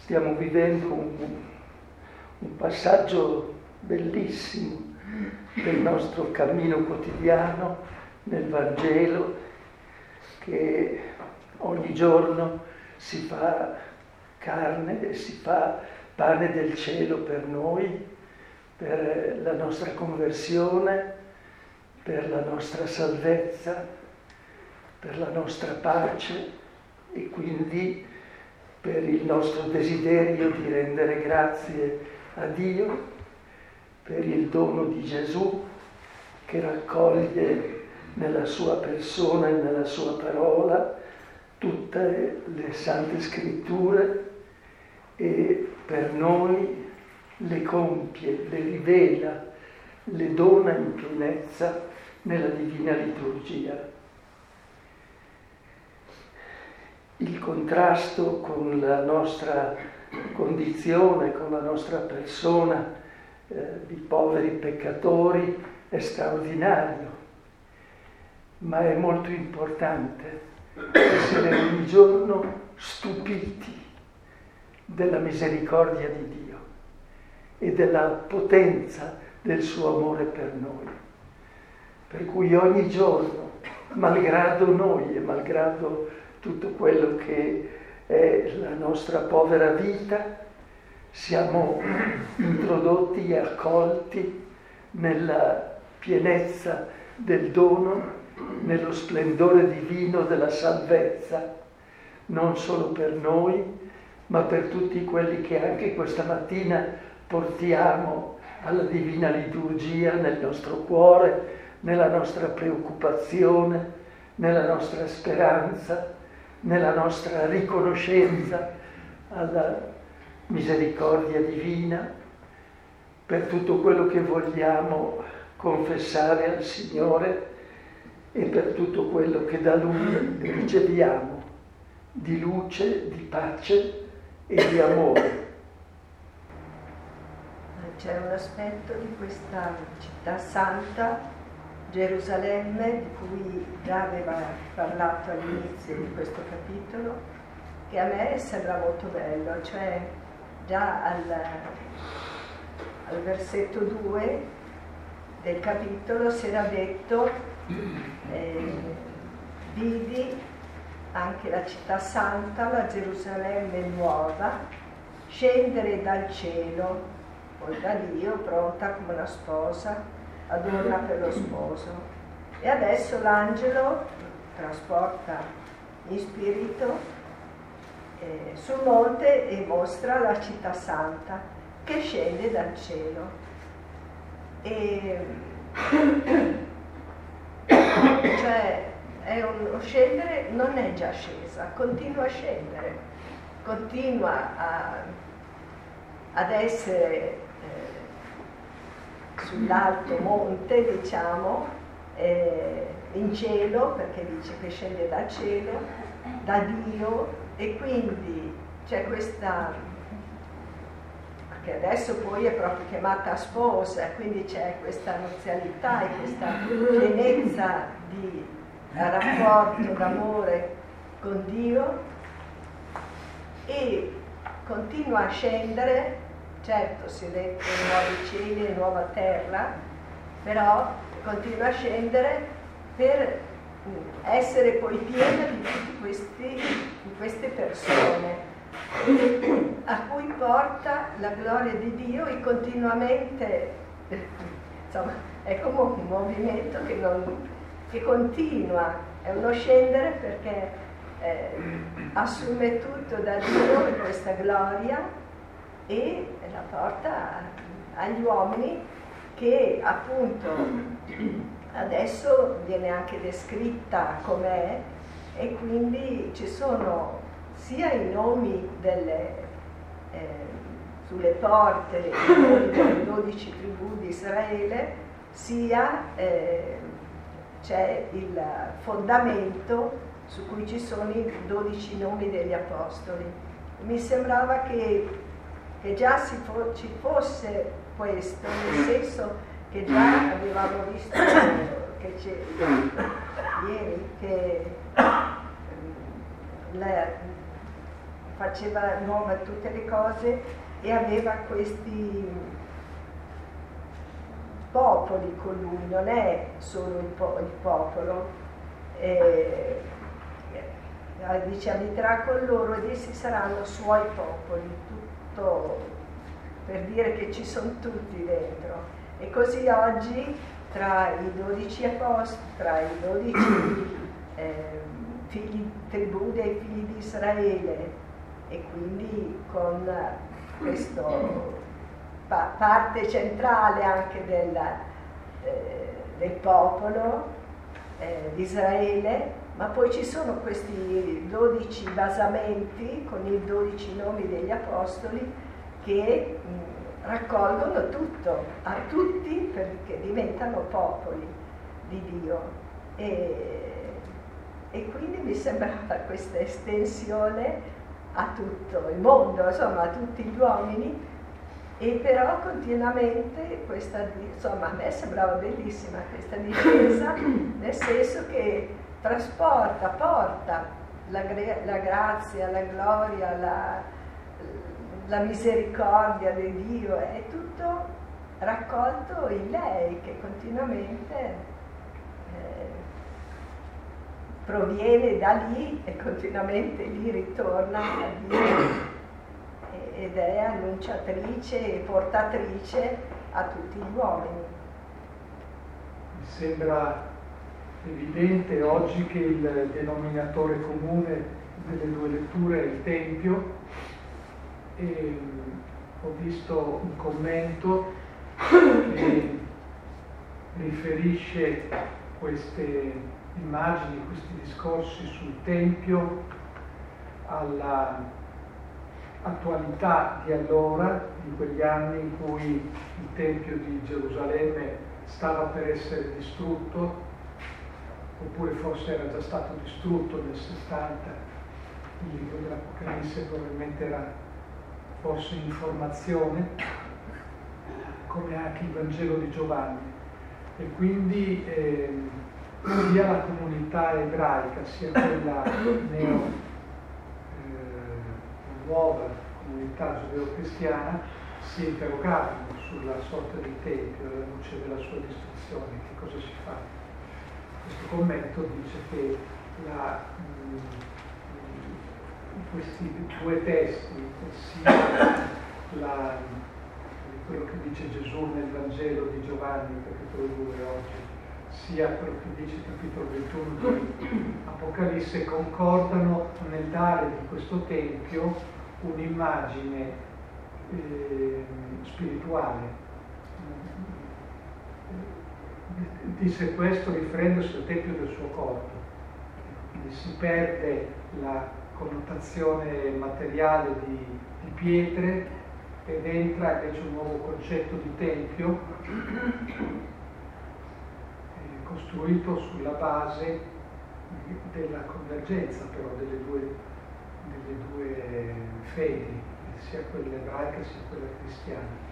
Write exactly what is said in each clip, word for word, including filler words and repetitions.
Stiamo vivendo un, un passaggio bellissimo del nostro cammino quotidiano nel Vangelo, che ogni giorno si fa carne e si fa pane del cielo per noi, per la nostra conversione, per la nostra salvezza, per la nostra pace e quindi per il nostro desiderio di rendere grazie a Dio, per il dono di Gesù che raccoglie nella sua persona e nella sua parola tutte le sante scritture e per noi le compie, le rivela, le dona in pienezza nella divina liturgia. Il contrasto con la nostra condizione, con la nostra persona eh, di poveri peccatori è straordinario, ma è molto importante essere ogni giorno stupiti della misericordia di Dio e della potenza del suo amore per noi. Per cui ogni giorno, malgrado noi e malgrado tutto quello che è la nostra povera vita, siamo introdotti e accolti nella pienezza del dono, nello splendore divino della salvezza, non solo per noi, ma per tutti quelli che anche questa mattina portiamo alla divina liturgia nel nostro cuore, nella nostra preoccupazione, nella nostra speranza, nella nostra riconoscenza alla misericordia divina, per tutto quello che vogliamo confessare al Signore e per tutto quello che da Lui riceviamo di luce, di pace e di amore. C'è un aspetto di questa città santa, Gerusalemme, di cui già aveva parlato all'inizio di questo capitolo, che a me sembra molto bello, cioè già al, al versetto due del capitolo si era detto eh, vidi anche la città santa, la Gerusalemme nuova, scendere dal cielo, poi da Dio, pronta come una sposa, adorna per lo sposo. E adesso l'angelo trasporta in spirito eh, sul monte e mostra la città santa che scende dal cielo. E cioè è uno scendere, non è già scesa, continua a scendere, continua a, ad essere eh, sull'alto monte, diciamo, eh, in cielo, perché dice che scende dal cielo, da Dio, e quindi c'è questa, che adesso poi è proprio chiamata sposa, quindi c'è questa nuzialità e questa pienezza di rapporto d'amore con Dio, e continua a scendere. Certo, si è detto nuovi cieli e nuova terra, però continua a scendere per essere poi piena di tutte questi, di queste persone a cui porta la gloria di Dio, e continuamente, insomma, è come un movimento che, non, che continua, è uno scendere perché eh, assume tutto da Dio questa gloria e la porta agli uomini, che appunto adesso viene anche descritta com'è, e quindi ci sono sia i nomi delle, eh, sulle porte, i nomi delle dodici tribù di Israele, sia eh, c'è il fondamento su cui ci sono i dodici nomi degli apostoli. Mi sembrava che, che già si fo- ci fosse questo, nel senso che già avevamo visto che c'è, ieri che la, faceva nuova tutte le cose e aveva questi popoli con lui, non è solo il, po- il popolo, eh, dice abiterà con loro ed essi saranno suoi popoli, tutto per dire che ci sono tutti dentro. E così oggi tra i dodici apostoli, tra i dodici eh, figli, tribù dei figli di Israele, e quindi con questo pa- parte centrale anche del, eh, del popolo eh, di Israele, ma poi ci sono questi dodici basamenti con i dodici nomi degli apostoli che mh, raccolgono tutto, a tutti, perché diventano popoli di Dio. E, e quindi mi sembrava questa estensione a tutto il mondo, insomma a tutti gli uomini, e però continuamente questa, insomma a me sembrava bellissima questa difesa, nel senso che trasporta, porta la, la grazia, la gloria, la, la misericordia di Dio, è tutto raccolto in lei che continuamente eh, proviene da lì e continuamente lì ritorna a Dio ed è annunciatrice e portatrice a tutti gli uomini. Mi sembra evidente oggi che il denominatore comune delle due letture è il Tempio, e ho visto un commento che riferisce queste immagini, questi discorsi sul Tempio alla attualità di allora, di quegli anni in cui il Tempio di Gerusalemme stava per essere distrutto, oppure forse era già stato distrutto nel settanta. Il libro dell'Apocalisse probabilmente era forse informazione, come anche il Vangelo di Giovanni. E quindi eh, sia la comunità ebraica sia quella neo eh, nuova comunità giudeo-cristiana si interrogavano sulla sorte del Tempio alla luce della sua distruzione. Che cosa si fa? Questo commento dice che la, mh, questi due testi, sia la, quello che dice Gesù nel Vangelo di Giovanni, capitolo due oggi, sia quello che dice il capitolo ventuno di Apocalisse, concordano nel dare di questo Tempio un'immagine eh, spirituale. Disse questo riferendosi al Tempio del suo corpo. Quindi si perde la connotazione materiale di, di pietre ed entra invece un nuovo concetto di Tempio eh, costruito sulla base della convergenza però delle due, delle due fedi, sia quella ebraica sia quella cristiana.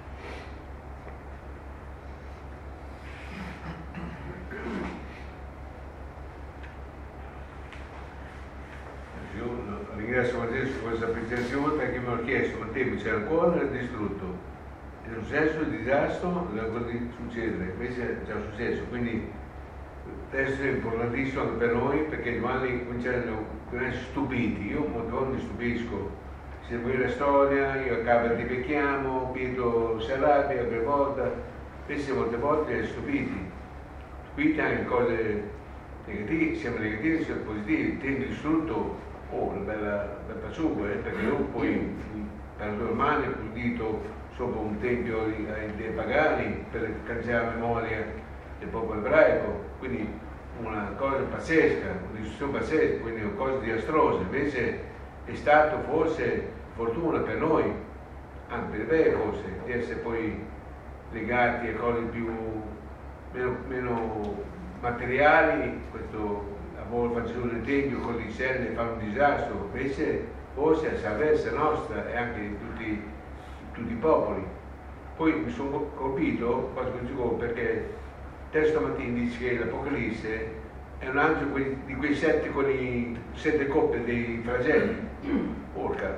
Io ringrazio Matteo su questa presentazione perché mi hanno chiesto ma te c'era ancora era distrutto, è successo il disastro, non può succedere, invece è già successo, quindi il testo è importantissimo anche per noi perché domani cominciano a essere stupiti. Io molte volte mi stupisco, se vuoi la storia, io a capo ti becchiamo, Pietro si arrabbia per volta, invece molte volte è stupiti, stupiti anche cose negative, siamo negativi, siamo positivi, tendi distrutto. Oh, una bella, bella paciuga, eh, perché non poi per due mani ha pulito sopra un tempio dei pagani per cancellare la memoria del popolo ebraico, quindi una cosa pazzesca, una distruzione pazzesca, quindi una cosa disastrosa. Invece è stato forse fortuna per noi, anche per ebrei forse, di essere poi legati a cose più meno, meno materiali. Questo lavoro facendo del Tempio con le celle fa un disastro, invece forse la salvezza nostra e anche di tutti, tutti i popoli. Poi mi sono colpito perché il testo stamattina dice che l'Apocalisse è un altro di quei sette con i sette coppe dei flagelli. Porca,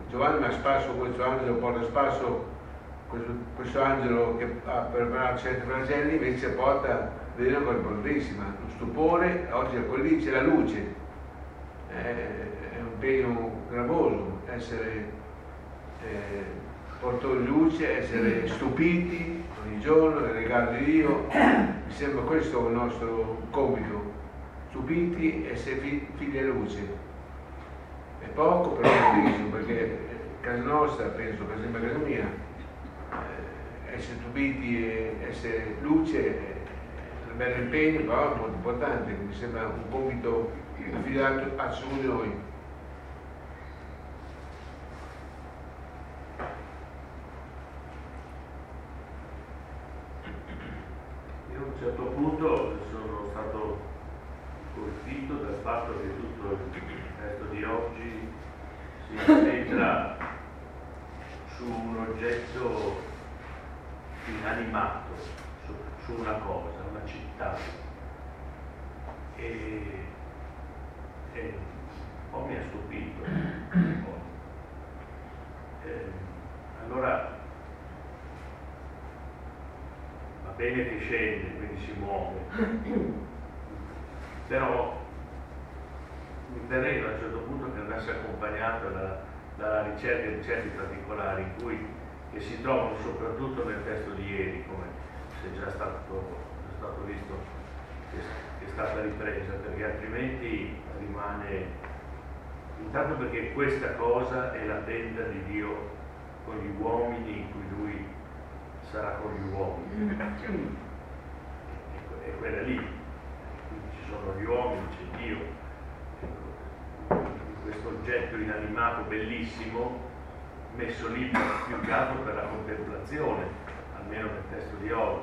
Giovanni mi ha spasso questo angelo, porta spasso questo, questo angelo che ha preparato sette flagelli, invece porta vedere una cosa importantissima, lo stupore, oggi è lì c'è la luce, è un impegno gravoso essere eh, portatori di luce, essere stupiti ogni giorno nel regalo di Dio. Mi sembra questo il nostro compito, stupiti e essere figli della luce. È poco, però è grandissimo, perché casa nostra, penso per esempio a casa mia, eh, essere stupiti e essere luce è un bel impegno, però molto importante, mi sembra un compito affidato a su di noi. Io a un certo punto sono stato colpito dal fatto che tutto il testo di oggi si incentra su un oggetto inanimato, su, su una cosa, una città. E, e un po' mi ha stupito. Un po'. E, allora va bene che scende, quindi si muove, però mi pareva a un certo punto che andasse accompagnato da, dalla ricerca di certi particolari in cui, che si trovano soprattutto nel testo di ieri, come se è già stato, è stato visto che, che è stata ripresa, perché altrimenti rimane, intanto perché questa cosa è la tenda di Dio con gli uomini in cui Lui sarà con gli uomini, è quella lì, quindi ci sono gli uomini, c'è Dio. Questo oggetto inanimato bellissimo messo lì più che altro per la contemplazione, almeno nel testo di oggi,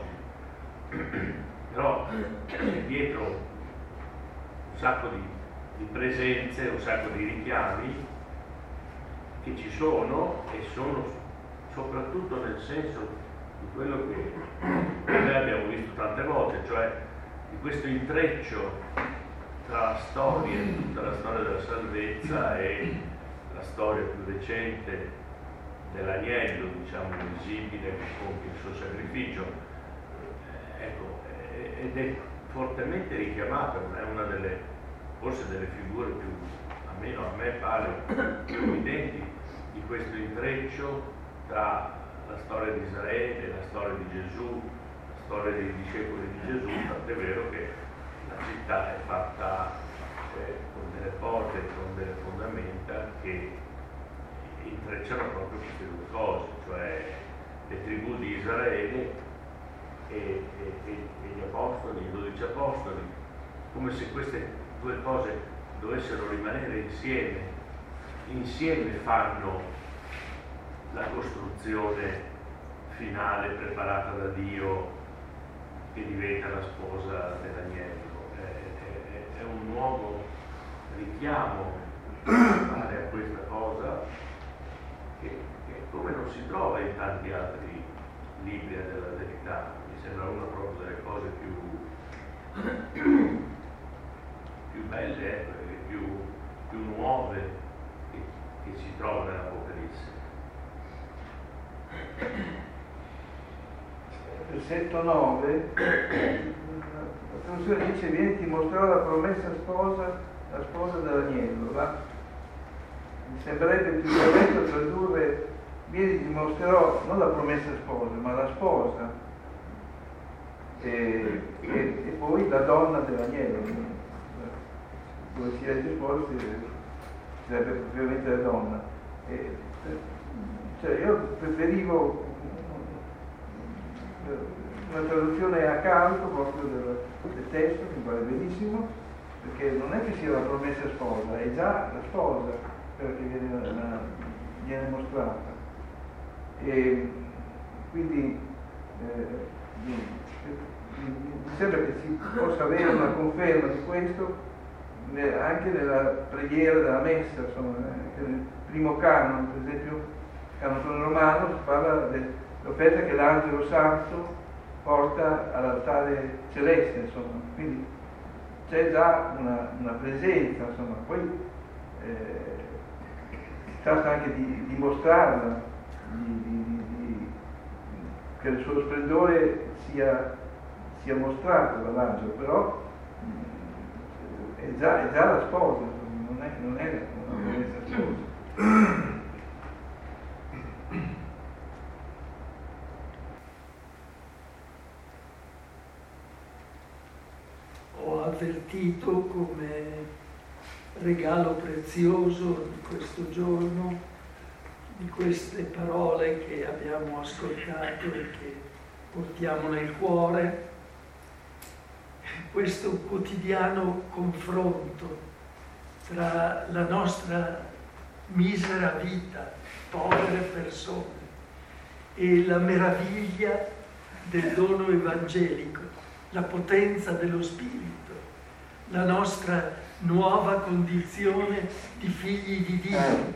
però c'è dietro un sacco di, di presenze, un sacco di richiami che ci sono e sono soprattutto nel senso di quello che noi abbiamo visto tante volte, cioè di questo intreccio tra la storia, tutta la storia della salvezza e la storia più recente dell'agnello, diciamo, visibile che compie il suo sacrificio. Ecco, ed è fortemente richiamata, è una delle, forse delle figure più, almeno a me pare, più evidenti di questo intreccio tra la storia di Israele, la storia di Gesù, la storia dei discepoli di Gesù, tant'è vero che la città è fatta eh, con delle porte, con delle fondamenta che intrecciano proprio queste due cose, cioè le tribù di Israele e, e, e, e gli apostoli, i dodici apostoli, come se queste due cose dovessero rimanere insieme, insieme fanno la costruzione finale preparata da Dio che diventa la sposa dell'agnello. È un nuovo richiamo a questa cosa che, che come non si trova in tanti altri libri della verità, mi sembra una proprio delle cose più, più, più belle, ecco, più, più nuove che, che si trova nell'Apocalisse. Versetto nove, la traduzione dice: vieni, ti mostrerò la promessa sposa, la sposa dell'agnello. Va? Mi sembrerebbe più corretto tradurre: vieni, ti mostrerò non la promessa sposa, ma la sposa, e, e, e poi la donna dell'agnello. Dove si legge sposa si sarebbe propriamente la donna. E, cioè io preferivo una traduzione a calco proprio del, del testo, che mi pare benissimo, perché non è che sia la promessa sposa, è già la sposa quella che viene, la, viene mostrata. E quindi eh, mi, mi sembra che si possa avere una conferma di questo anche nella preghiera della messa, insomma, anche nel primo canon, per esempio il canon romano, si parla dell'offerta che l'angelo santo porta all'altare celeste, insomma, quindi c'è già una, una presenza, insomma. Poi eh, tratta anche di, di mostrarla, di, di, di, che il suo splendore sia, sia mostrato dall'angelo, però è già, è già la sposa, non è, non è una promessa sposa. Ho avvertito come regalo prezioso di questo giorno, di queste parole che abbiamo ascoltato e che portiamo nel cuore, questo quotidiano confronto tra la nostra misera vita, povere persone, e la meraviglia del dono evangelico, la potenza dello Spirito, la nostra nuova condizione di figli di Dio,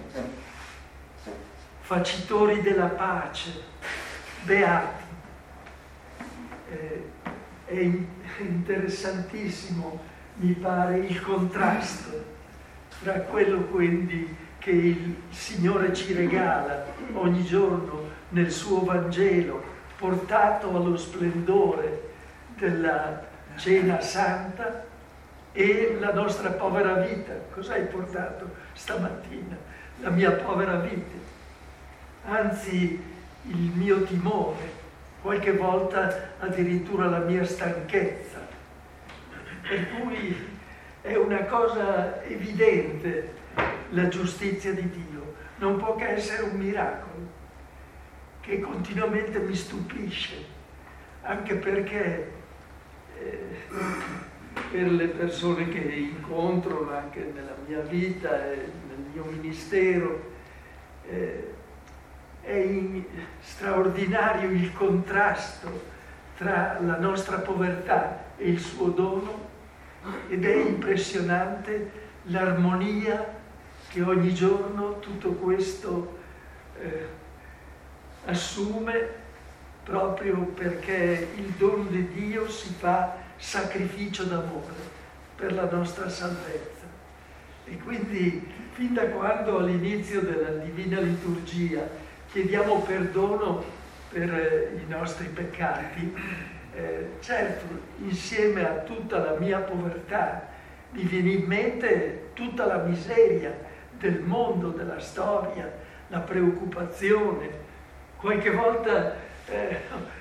facitori della pace, beati. Eh, è interessantissimo, mi pare, il contrasto tra quello quindi che il Signore ci regala ogni giorno nel suo Vangelo, portato allo splendore della cena santa, e la nostra povera vita. Cosa hai portato stamattina? La mia povera vita. Anzi, il mio timore, qualche volta addirittura la mia stanchezza. Per cui è una cosa evidente la giustizia di Dio. Non può che essere un miracolo che continuamente mi stupisce, anche perché eh, per le persone che incontro, ma anche nella mia vita e nel mio ministero, eh, è in, straordinario il contrasto tra la nostra povertà e il suo dono, ed è impressionante l'armonia che ogni giorno tutto questo eh, assume, proprio perché il dono di Dio si fa sacrificio d'amore per la nostra salvezza. E quindi fin da quando all'inizio della Divina Liturgia chiediamo perdono per eh, i nostri peccati, eh, certo, insieme a tutta la mia povertà mi viene in mente tutta la miseria del mondo, della storia, la preoccupazione. Qualche volta eh,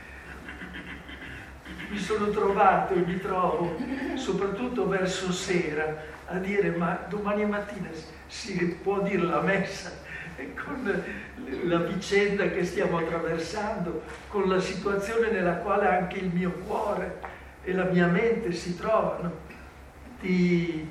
mi sono trovato e mi trovo, soprattutto verso sera, a dire: ma domani mattina si può dire la messa, e con la vicenda che stiamo attraversando, con la situazione nella quale anche il mio cuore e la mia mente si trovano, di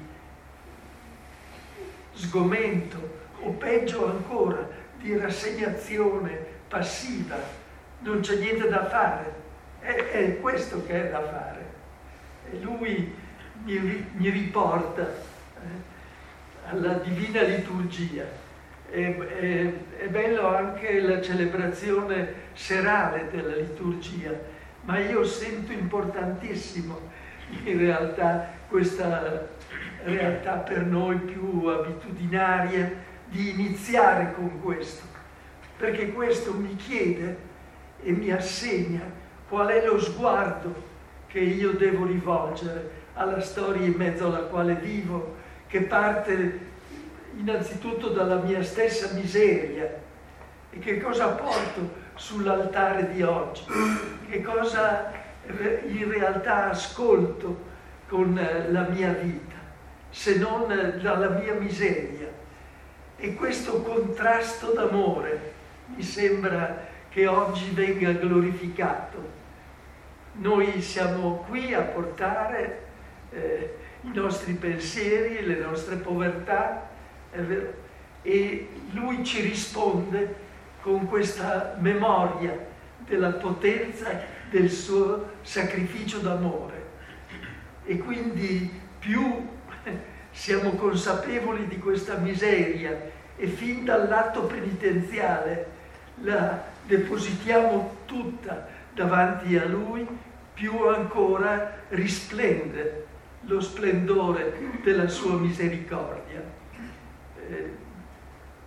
sgomento o peggio ancora di rassegnazione passiva. Non c'è niente da fare, è, è questo che è da fare. E lui mi, mi riporta eh, alla Divina Liturgia. È, è, è bello anche la celebrazione serale della liturgia, ma io sento importantissimo in realtà questa realtà per noi più abitudinaria di iniziare con questo, perché questo mi chiede e mi assegna qual è lo sguardo che io devo rivolgere alla storia in mezzo alla quale vivo, che parte innanzitutto dalla mia stessa miseria. E che cosa porto sull'altare di oggi? Che cosa in realtà ascolto con la mia vita, se non dalla mia miseria? E questo contrasto d'amore mi sembra che oggi venga glorificato. Noi siamo qui a portare eh, i nostri pensieri, le nostre povertà, è vero? E lui ci risponde con questa memoria della potenza del suo sacrificio d'amore. E quindi più siamo consapevoli di questa miseria e fin dall'atto penitenziale la depositiamo tutta davanti a lui, più ancora risplende lo splendore della sua misericordia. Eh,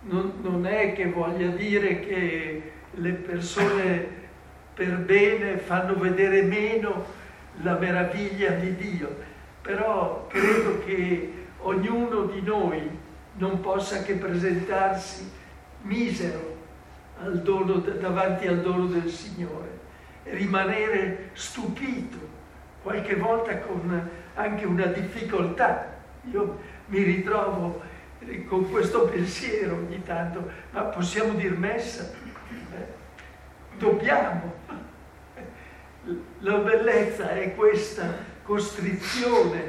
non, non è che voglia dire che le persone per bene fanno vedere meno la meraviglia di Dio, però credo che ognuno di noi non possa che presentarsi misero al dono, davanti al dono del Signore, e rimanere stupito, qualche volta con anche una difficoltà. Io mi ritrovo con questo pensiero ogni tanto: ma possiamo dir messa? Eh, dobbiamo. La bellezza è questa costrizione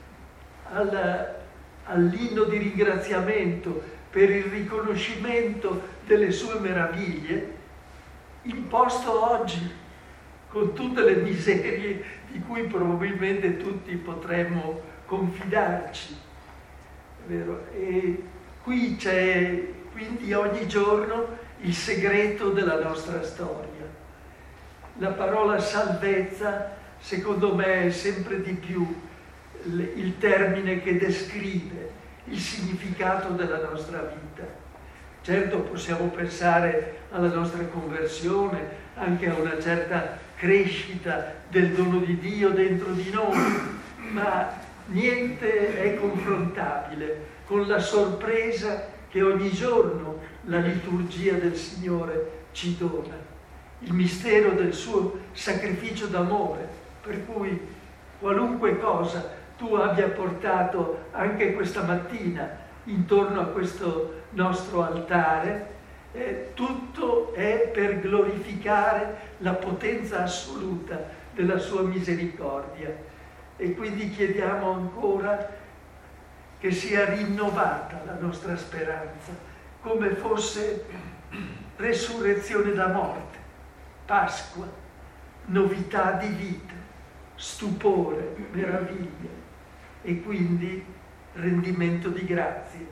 alla, all'inno di ringraziamento per il riconoscimento delle sue meraviglie, imposto oggi con tutte le miserie di cui probabilmente tutti potremmo confidarci, è vero? E qui c'è quindi ogni giorno il segreto della nostra storia. La parola salvezza, secondo me, è sempre di più il termine che descrive il significato della nostra vita. Certo, possiamo pensare alla nostra conversione, anche a una certa crescita del dono di Dio dentro di noi, ma niente è confrontabile con la sorpresa che ogni giorno la liturgia del Signore ci dona, il mistero del suo sacrificio d'amore, per cui qualunque cosa tu abbia portato anche questa mattina intorno a questo nostro altare, eh, tutto è per glorificare la potenza assoluta della sua misericordia. E quindi chiediamo ancora che sia rinnovata la nostra speranza, come fosse resurrezione da morte, Pasqua, novità di vita, stupore, meraviglia, e quindi rendimento di grazie.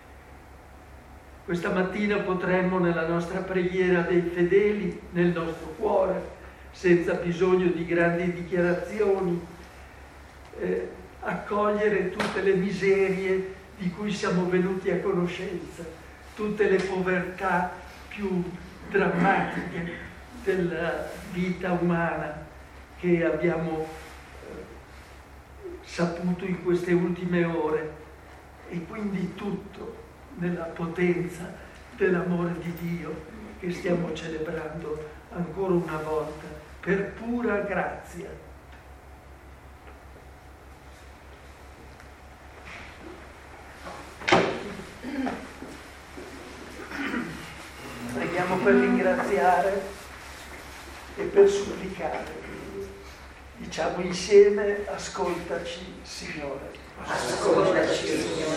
Questa mattina potremmo, nella nostra preghiera dei fedeli, nel nostro cuore, senza bisogno di grandi dichiarazioni, eh, accogliere tutte le miserie di cui siamo venuti a conoscenza, tutte le povertà più drammatiche della vita umana che abbiamo saputo in queste ultime ore, e quindi tutto nella potenza dell'amore di Dio che stiamo celebrando ancora una volta per pura grazia. Preghiamo per ringraziare e per supplicare. Diciamo insieme: ascoltaci, Signore. Ascoltaci, Signore.